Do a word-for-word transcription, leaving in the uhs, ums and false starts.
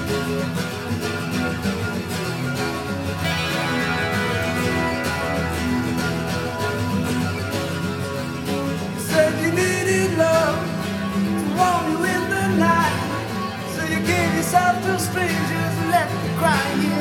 Said you needed love to warm you in the night, so you gave yourself to strangers and left me crying.